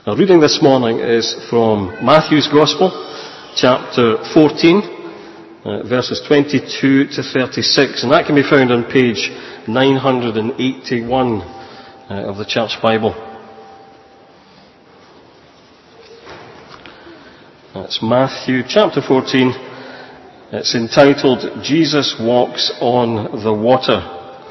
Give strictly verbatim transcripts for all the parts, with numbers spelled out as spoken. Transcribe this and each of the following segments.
Our reading this morning is from Matthew's Gospel, chapter fourteen, uh, verses twenty-two to thirty-six, and that can be found on page nine hundred eighty-one uh, of the Church Bible. That's Matthew chapter fourteen. It's entitled, Jesus Walks on the Water.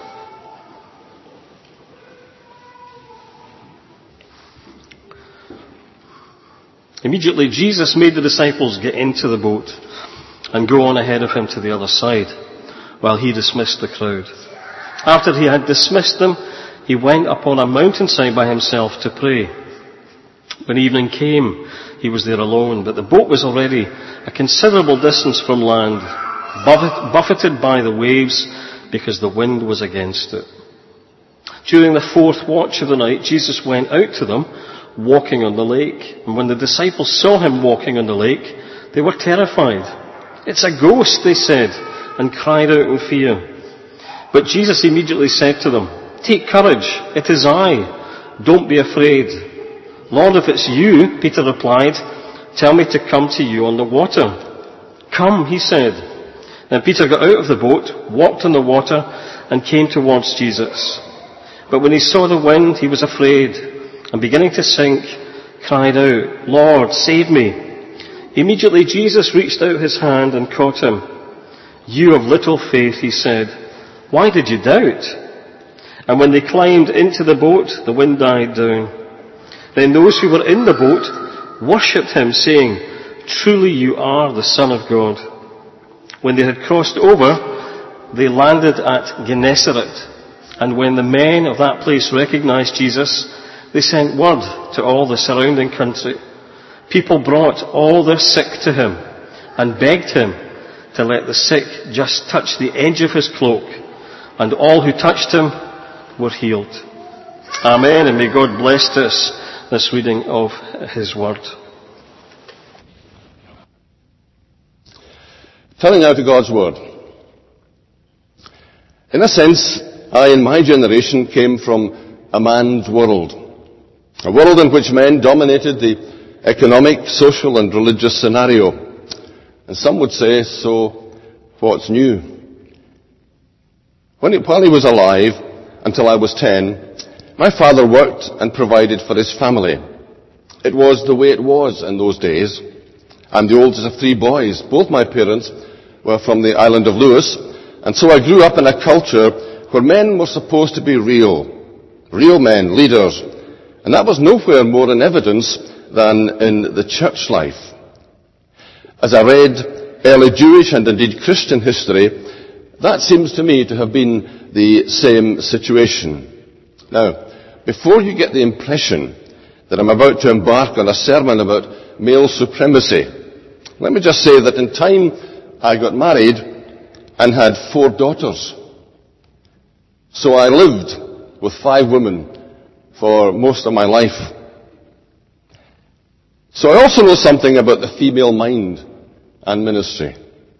Immediately Jesus made the disciples get into the boat and go on ahead of him to the other side, while he dismissed the crowd. After he had dismissed them, he went up on a mountainside by himself to pray. When evening came, he was there alone, but the boat was already a considerable distance from land, buffeted by the waves because the wind was against it. During the fourth watch of the night, Jesus went out to them, walking on the lake. And when the disciples saw him walking on the lake, they were terrified. "It's a ghost," they said, and cried out in fear. But Jesus immediately said to them, "Take courage, it is I. Don't be afraid." "Lord, if it's you," Peter replied, "tell me to come to you on the water." "Come," he said. Then Peter got out of the boat, walked on the water, and came towards Jesus. But when he saw the wind, he was afraid, and beginning to sink, cried out, "Lord, save me." Immediately Jesus reached out his hand and caught him. "You of little faith," he said, "why did you doubt?" And when they climbed into the boat, the wind died down. Then those who were in the boat worshipped him, saying, "Truly you are the Son of God." When they had crossed over, they landed at Gennesaret. And when the men of that place recognized Jesus, they sent word to all the surrounding country. People brought all their sick to him and begged him to let the sick just touch the edge of his cloak, and all who touched him were healed. Amen, and may God bless us this reading of his word. Turning now to God's word. In a sense, I in my generation came from a man's world. A world in which men dominated the economic, social and religious scenario. And some would say, so what's new? When he, while he was alive, until I was ten, my father worked and provided for his family. It was the way it was in those days. I'm the oldest of three boys. Both my parents were from the island of Lewis, and so I grew up in a culture where men were supposed to be real. Real men, leaders. And that was nowhere more in evidence than in the church life. As I read early Jewish and indeed Christian history, that seems to me to have been the same situation. Now, before you get the impression that I'm about to embark on a sermon about male supremacy, let me just say that in time I got married and had four daughters. So I lived with five women for most of my life. So I also know something about the female mind and ministry.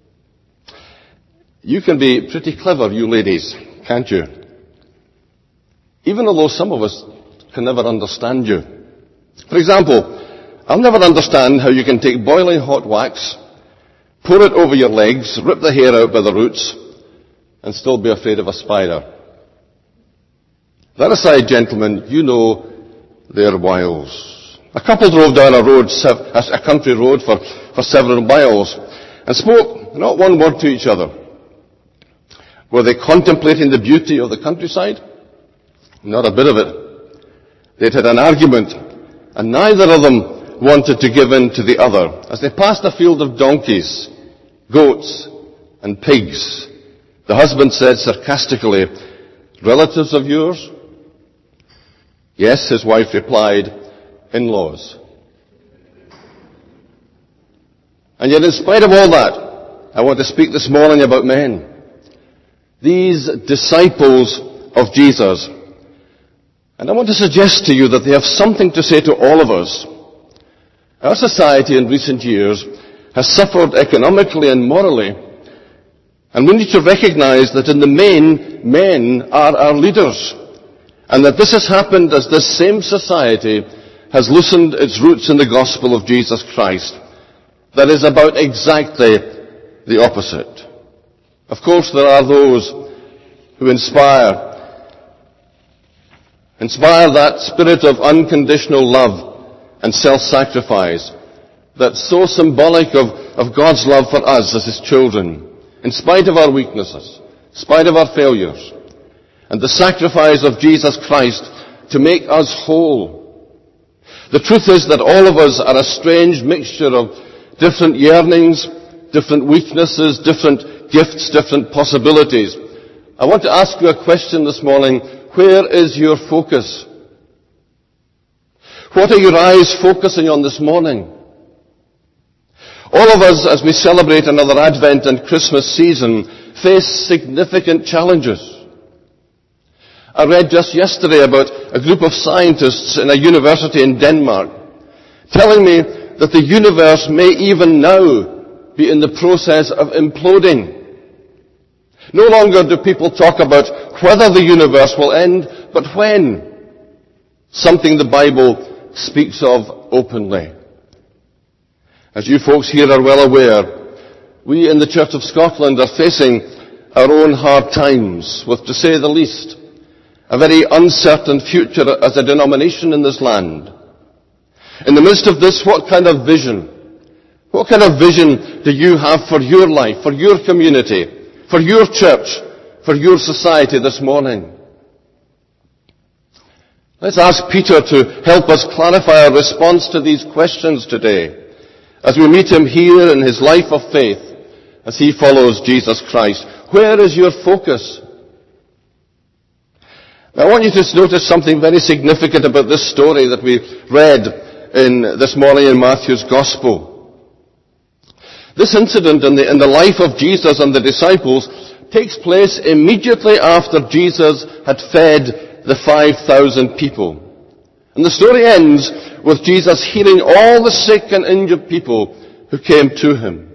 You can be pretty clever, you ladies, can't you? Even although some of us can never understand you. For example, I'll never understand how you can take boiling hot wax, pour it over your legs, rip the hair out by the roots, and still be afraid of a spider. That aside, gentlemen, you know their wiles. A couple drove down a road, a country road for, for several miles and spoke not one word to each other. Were they contemplating the beauty of the countryside? Not a bit of it. They'd had an argument, and neither of them wanted to give in to the other. As they passed a field of donkeys, goats, and pigs, the husband said sarcastically, "Relatives of yours?" "Yes," his wife replied, "in-laws." And yet in spite of all that, I want to speak this morning about men. These disciples of Jesus. And I want to suggest to you that they have something to say to all of us. Our society in recent years has suffered economically and morally. And we need to recognize that in the main, men are our leaders. And that this has happened as this same society has loosened its roots in the gospel of Jesus Christ that is about exactly the opposite. Of course, there are those who inspire, inspire that spirit of unconditional love and self-sacrifice that's so symbolic of, of God's love for us as His children, in spite of our weaknesses, in spite of our failures, and the sacrifice of Jesus Christ to make us whole. The truth is that all of us are a strange mixture of different yearnings, different weaknesses, different gifts, different possibilities. I want to ask you a question this morning. Where is your focus? What are your eyes focusing on this morning? All of us, as we celebrate another Advent and Christmas season, face significant challenges. I read just yesterday about a group of scientists in a university in Denmark telling me that the universe may even now be in the process of imploding. No longer do people talk about whether the universe will end, but when. Something the Bible speaks of openly. As you folks here are well aware, we in the Church of Scotland are facing our own hard times, with, to say the least, a very uncertain future as a denomination in this land. In the midst of this, what kind of vision, what kind of vision do you have for your life, for your community, for your church, for your society this morning? Let's ask Peter to help us clarify our response to these questions today, as we meet him here in his life of faith, as he follows Jesus Christ. Where is your focus? Now, I want you to notice something very significant about this story that we read in this morning in Matthew's Gospel. This incident in the, in the life of Jesus and the disciples takes place immediately after Jesus had fed the five thousand people. And the story ends with Jesus healing all the sick and injured people who came to him.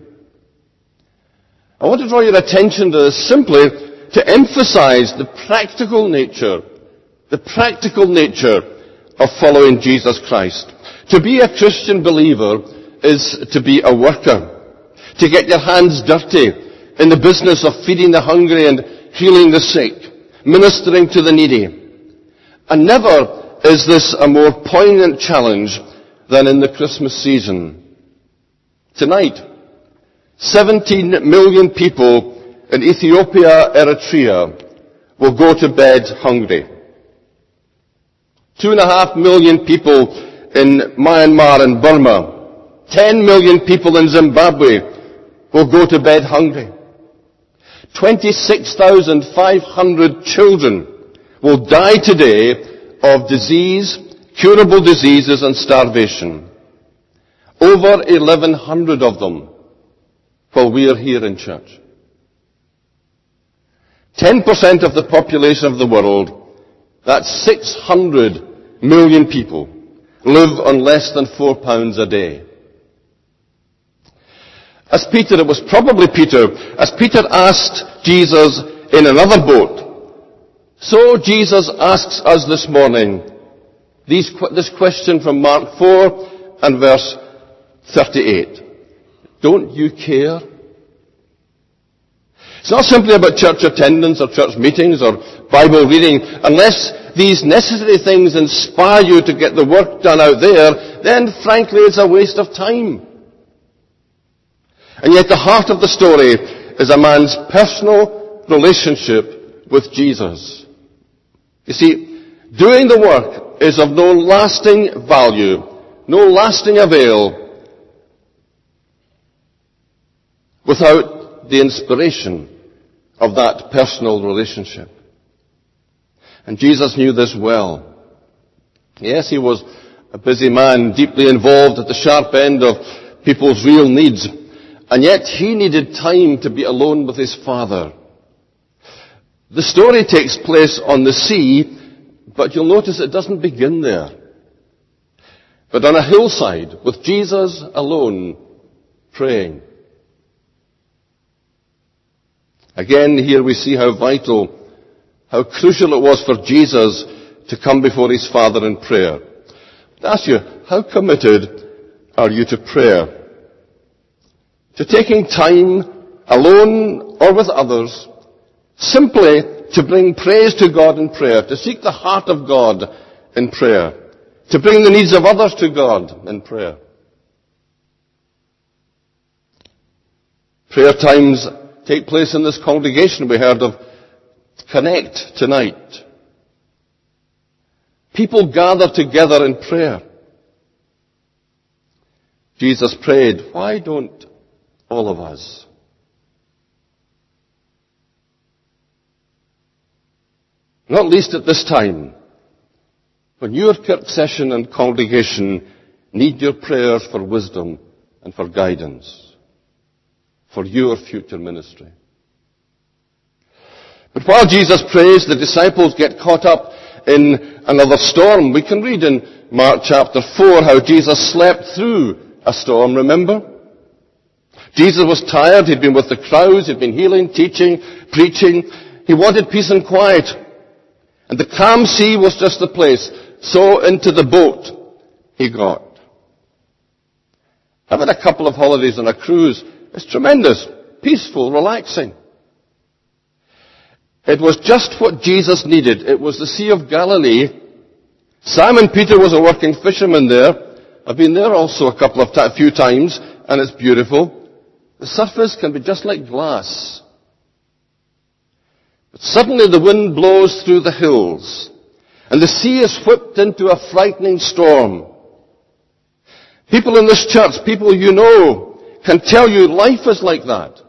I want to draw your attention to this simply to emphasize the practical nature, the practical nature of following Jesus Christ. To be a Christian believer is to be a worker, to get your hands dirty in the business of feeding the hungry and healing the sick, ministering to the needy. And never is this a more poignant challenge than in the Christmas season. Tonight, seventeen million people in Ethiopia, Eritrea will go to bed hungry. Two and a half million people in Myanmar and Burma, ten million people in Zimbabwe will go to bed hungry. twenty-six thousand five hundred children will die today of disease, curable diseases and starvation. Over eleven hundred of them while we are here in church. ten percent of the population of the world, that's six hundred million people, live on less than four pounds a day. As Peter, it was probably Peter, as Peter asked Jesus in another boat, so Jesus asks us this morning these, this question from Mark four and verse thirty-eight. Don't you care? It's not simply about church attendance or church meetings or Bible reading. Unless these necessary things inspire you to get the work done out there, then frankly it's a waste of time. And yet the heart of the story is a man's personal relationship with Jesus. You see, doing the work is of no lasting value, no lasting avail, without the inspiration of that personal relationship. And Jesus knew this well. Yes, he was a busy man, deeply involved at the sharp end of people's real needs. And yet he needed time to be alone with his Father. The story takes place on the sea, but you'll notice it doesn't begin there. But on a hillside with Jesus alone praying. Again, here we see how vital, how crucial it was for Jesus to come before his Father in prayer. to ask you, how committed are you to prayer? To taking time alone or with others, simply to bring praise to God in prayer, to seek the heart of God in prayer, to bring the needs of others to God in prayer. Prayer times take place in this congregation. We heard of Connect tonight. People gather together in prayer. Jesus prayed, why don't all of us? Not least at this time, when your Kirk session and congregation need your prayers for wisdom and for guidance, for your future ministry. But while Jesus prays, the disciples get caught up in another storm. We can read in Mark chapter four how Jesus slept through a storm, remember? Jesus was tired, he'd been with the crowds, he'd been healing, teaching, preaching. He wanted peace and quiet. And the calm sea was just the place. So into the boat he got. I've had a couple of holidays on a cruise. It's tremendous, peaceful, relaxing. It was just what Jesus needed. It was the Sea of Galilee. Simon Peter was a working fisherman there. I've been there also a couple of ta- few times, and it's beautiful. The surface can be just like glass. But suddenly the wind blows through the hills, and the sea is whipped into a frightening storm. People in this church, people you know, can tell you life is like that.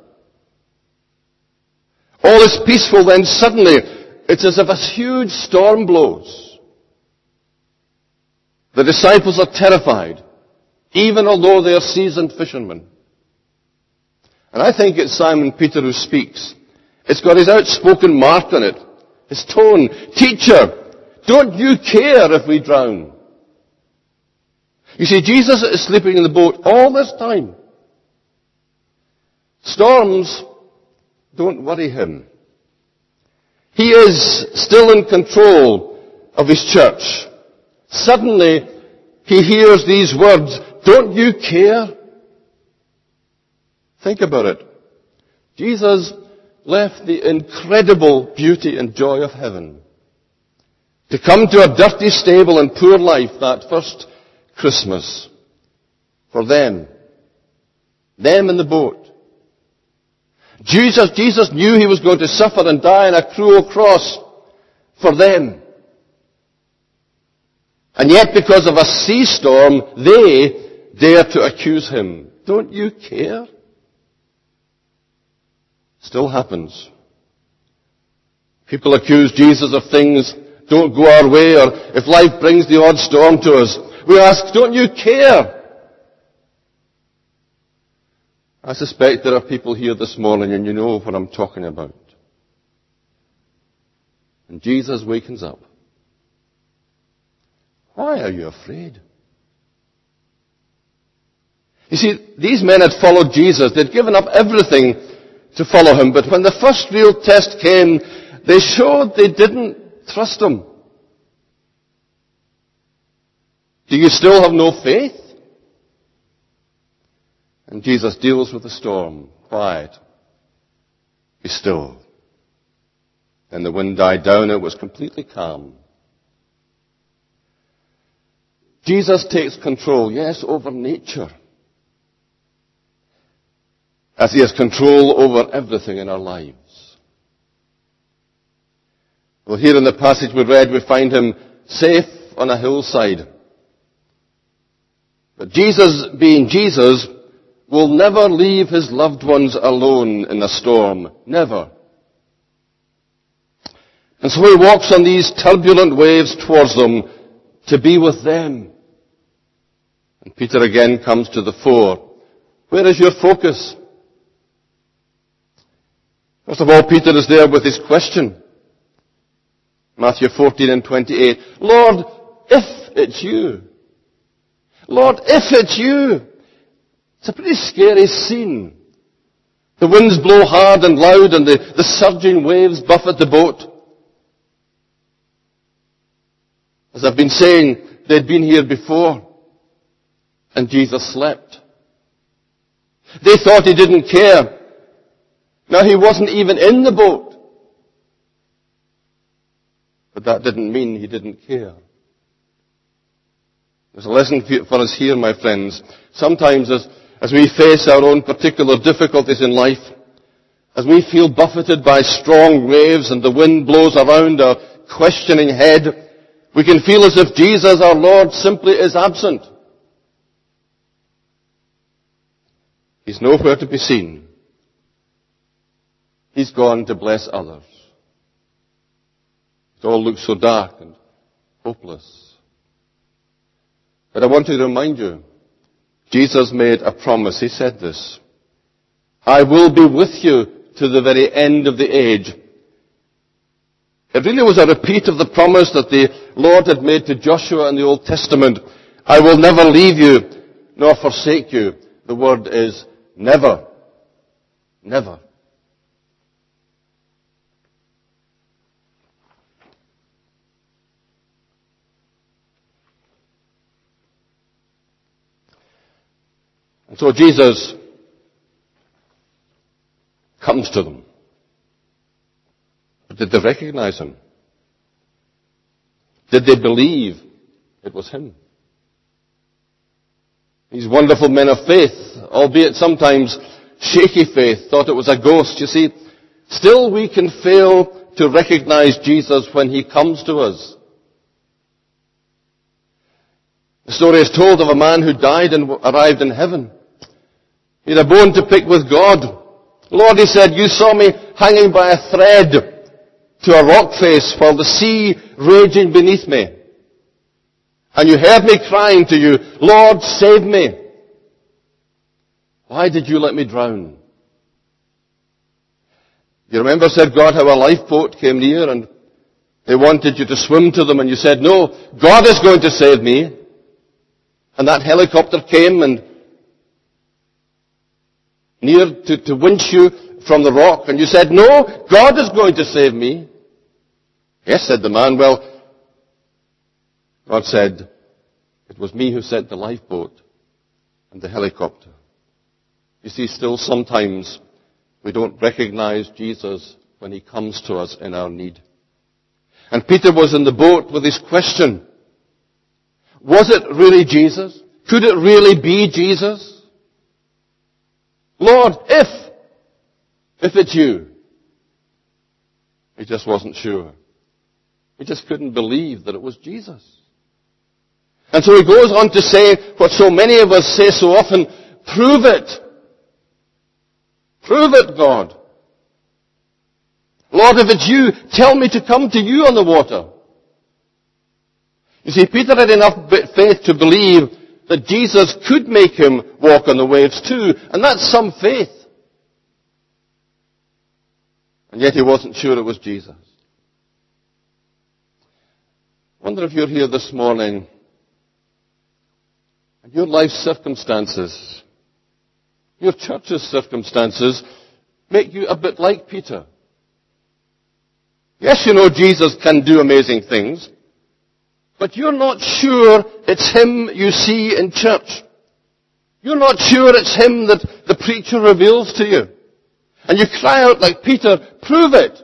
All is peaceful, then suddenly it's as if a huge storm blows. The disciples are terrified, even although they are seasoned fishermen. And I think it's Simon Peter who speaks. It's got his outspoken mark on it, his tone. Teacher, don't you care if we drown? You see, Jesus is sleeping in the boat all this time. Storms don't worry him. He is still in control of his church. Suddenly, he hears these words, don't you care? Think about it. Jesus left the incredible beauty and joy of heaven to come to a dirty stable and poor life that first Christmas for them. Them in the boat. Jesus, Jesus knew he was going to suffer and die on a cruel cross for them. And yet because of a sea storm, they dare to accuse him. Don't you care? Still happens. People accuse Jesus of things don't go our way, or if life brings the odd storm to us, we ask, don't you care? I suspect there are people here this morning and you know what I'm talking about. And Jesus wakens up. Why are you afraid? You see, these men had followed Jesus. They'd given up everything to follow him. But when the first real test came, they showed they didn't trust him. Do you still have no faith? And Jesus deals with the storm. Quiet. Be still. And the wind died down. It was completely calm. Jesus takes control, yes, over nature. As he has control over everything in our lives. Well, here in the passage we read, we find him safe on a hillside. But Jesus, being Jesus, will never leave his loved ones alone in a storm. Never. And so he walks on these turbulent waves towards them to be with them. And Peter again comes to the fore. Where is your focus? First of all, Peter is there with his question. Matthew fourteen and twenty-eight. Lord, if it's you. Lord, if it's you. It's a pretty scary scene. The winds blow hard and loud and the, the surging waves buffet the boat. As I've been saying, they'd been here before, and Jesus slept. They thought he didn't care. Now, he wasn't even in the boat. But that didn't mean he didn't care. There's a lesson for us here, my friends. Sometimes as, as we face our own particular difficulties in life, as we feel buffeted by strong waves and the wind blows around our questioning head, we can feel as if Jesus, our Lord, simply is absent. He's nowhere to be seen. He's gone to bless others. It all looks so dark and hopeless. But I want to remind you, Jesus made a promise. He said this, I will be with you to the very end of the age. It really was a repeat of the promise that the Lord had made to Joshua in the Old Testament. I will never leave you nor forsake you. The word is never. Never. And so Jesus comes to them. But did they recognize him? Did they believe it was him? These wonderful men of faith, albeit sometimes shaky faith, thought it was a ghost. You see, still we can fail to recognize Jesus when he comes to us. The story is told of a man who died and arrived in heaven. He had a bone to pick with God. Lord, he said, you saw me hanging by a thread to a rock face while the sea raging beneath me. And you heard me crying to you, Lord, save me. Why did you let me drown? You remember, said God, how a lifeboat came near and they wanted you to swim to them and you said, no, God is going to save me. And that helicopter came and near to, to winch you from the rock and you said, no, God is going to save me. Yes, said the man. Well, God said, it was me who sent the lifeboat and the helicopter. You see, still sometimes we don't recognize Jesus when he comes to us in our need. And Peter was in the boat with his question. Was it really Jesus? Could it really be Jesus? Lord, if, if it's you. He just wasn't sure. He just couldn't believe that it was Jesus. And so he goes on to say what so many of us say so often, prove it. Prove it, God. Lord, if it's you, tell me to come to you on the water. You see, Peter had enough faith to believe that Jesus could make him walk on the waves too, and that's some faith. And yet he wasn't sure it was Jesus. I wonder if you're here this morning and your life's circumstances, your church's circumstances, make you a bit like Peter. Yes, you know Jesus can do amazing things, but you're not sure it's him you see in church. You're not sure it's him that the preacher reveals to you. And you cry out like Peter, prove it.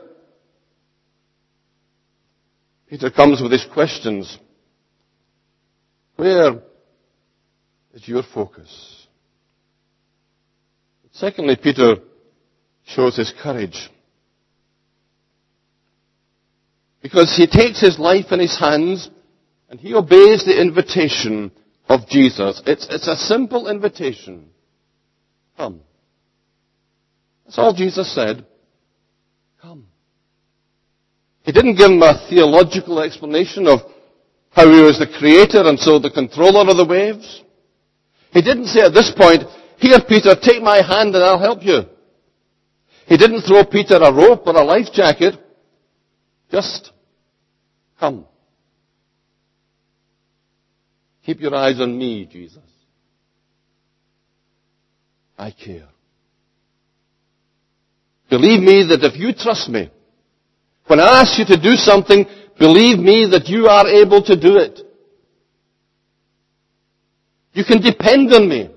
Peter comes with his questions. Where is your focus? Secondly, Peter shows his courage. Because he takes his life in his hands and he obeys the invitation of Jesus. It's, it's a simple invitation. Come. That's all Jesus said. Come. He didn't give him a theological explanation of how he was the creator and so the controller of the waves. He didn't say at this point, here Peter, take my hand and I'll help you. He didn't throw Peter a rope or a life jacket. Just come. Keep your eyes on me, Jesus. I care. Believe me that if you trust me, when I ask you to do something, believe me that you are able to do it. You can depend on me.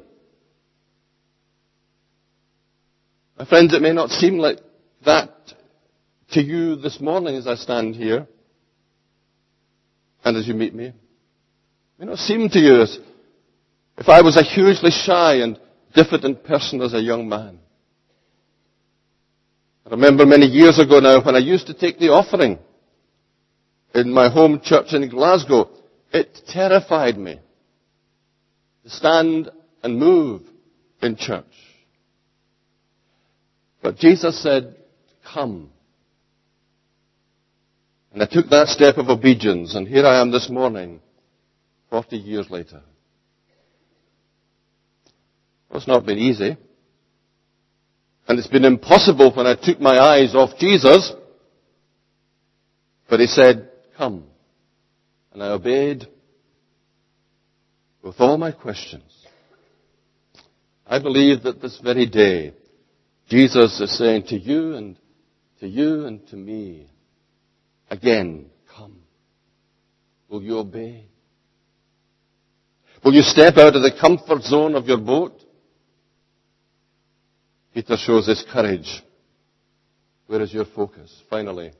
My friends, it may not seem like that to you this morning as I stand here and as you meet me. It may not seem to you as if I was a hugely shy and diffident person as a young man. I remember many years ago now when I used to take the offering in my home church in Glasgow. It terrified me to stand and move in church. But Jesus said, come. And I took that step of obedience, and here I am this morning, forty years later. Well, it's not been easy. And it's been impossible when I took my eyes off Jesus. But he said, come. And I obeyed with all my questions. I believe that this very day, Jesus is saying to you and to you and to me, again, come. Will you obey? Will you step out of the comfort zone of your boat? Peter shows his courage. Where is your focus? Finally,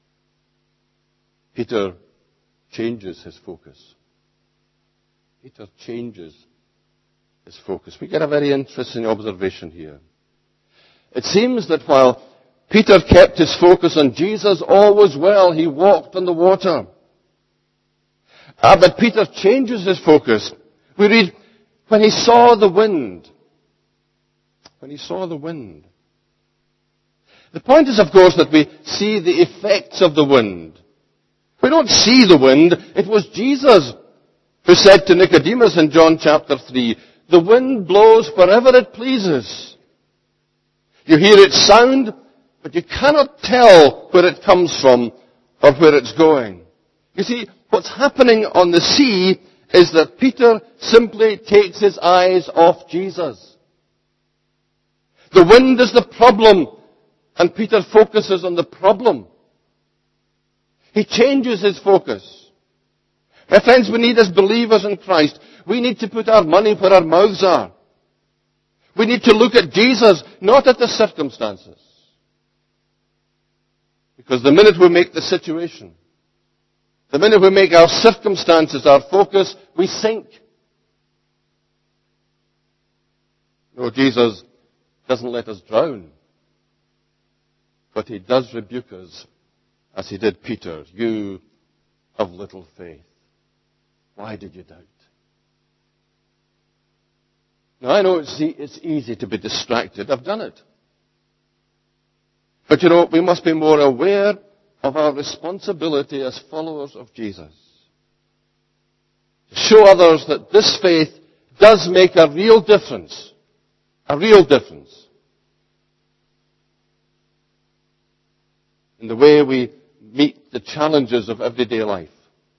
Peter changes his focus. Peter changes his focus. We get a very interesting observation here. It seems that while Peter kept his focus on Jesus, all was well. He walked on the water. Ah, but Peter changes his focus. We read, when he saw the wind. When he saw the wind. The point is, of course, that we see the effects of the wind. We don't see the wind. It was Jesus who said to Nicodemus in John chapter three, the wind blows wherever it pleases. You hear its sound, but you cannot tell where it comes from or where it's going. You see, what's happening on the sea is that Peter simply takes his eyes off Jesus. The wind is the problem, and Peter focuses on the problem. He changes his focus. My friends, we need as believers in Christ, we need to put our money where our mouths are. We need to look at Jesus, not at the circumstances. Because the minute we make the situation, the minute we make our circumstances our focus, we sink. No, Jesus doesn't let us drown. But he does rebuke us, as he did Peter. You of little faith. Why did you doubt? Now, I know it's, e- it's easy to be distracted. I've done it. But you know, we must be more aware of our responsibility as followers of Jesus. To show others that this faith does make a real difference. A real difference. In the way we meet the challenges of everyday life.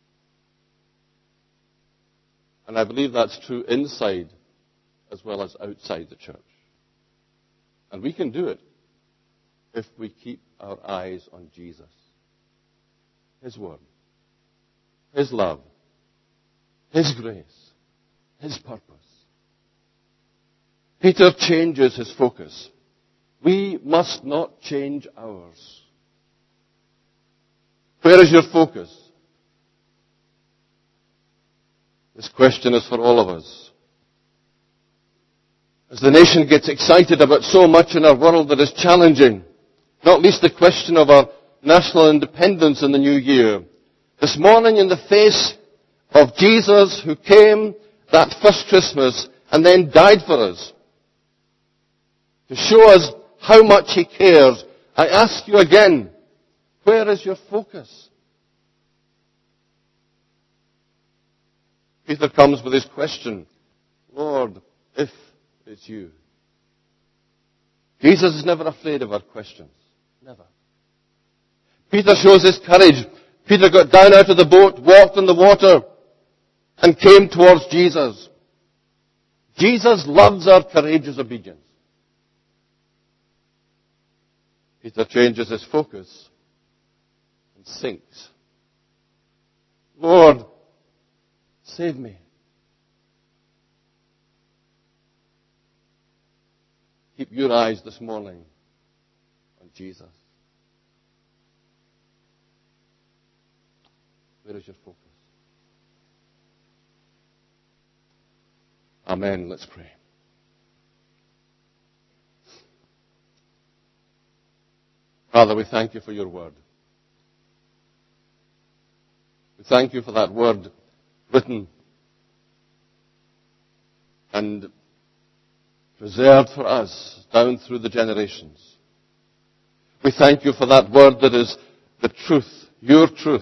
And I believe that's true inside as well as outside the church. And we can do it if we keep our eyes on Jesus. His word. His love. His grace. His purpose. Peter changes his focus. We must not change ours. Where is your focus? This question is for all of us. As the nation gets excited about so much in our world that is challenging, not least the question of our national independence in the new year. This morning, in the face of Jesus who came that first Christmas and then died for us, to show us how much he cares, I ask you again, where is your focus? Peter comes with his question, Lord, if it's you. Jesus is never afraid of our questions. Never. Peter shows his courage. Peter got down out of the boat, walked on the water, and came towards Jesus. Jesus loves our courageous obedience. Peter changes his focus and sinks Lord, save me. Keep your eyes this morning on Jesus. Where is your focus? Amen. Let's pray. Father, we thank you for your word. We thank you for that word written and preserved for us down through the generations. We thank you for that word that is the truth, your truth.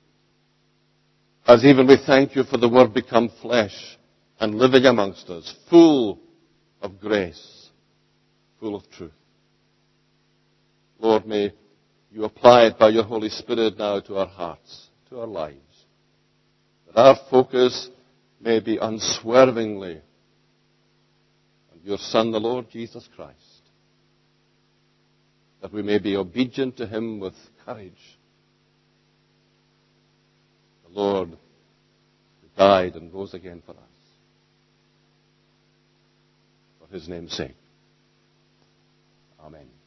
As even we thank you for the word become flesh and living amongst us, full of grace, full of truth. Lord, may you apply it by your Holy Spirit now to our hearts, to our lives. That our focus may be unswervingly on your Son, the Lord Jesus Christ. That we may be obedient to him with courage. The Lord who died and rose again for us. For his name's sake. Amen.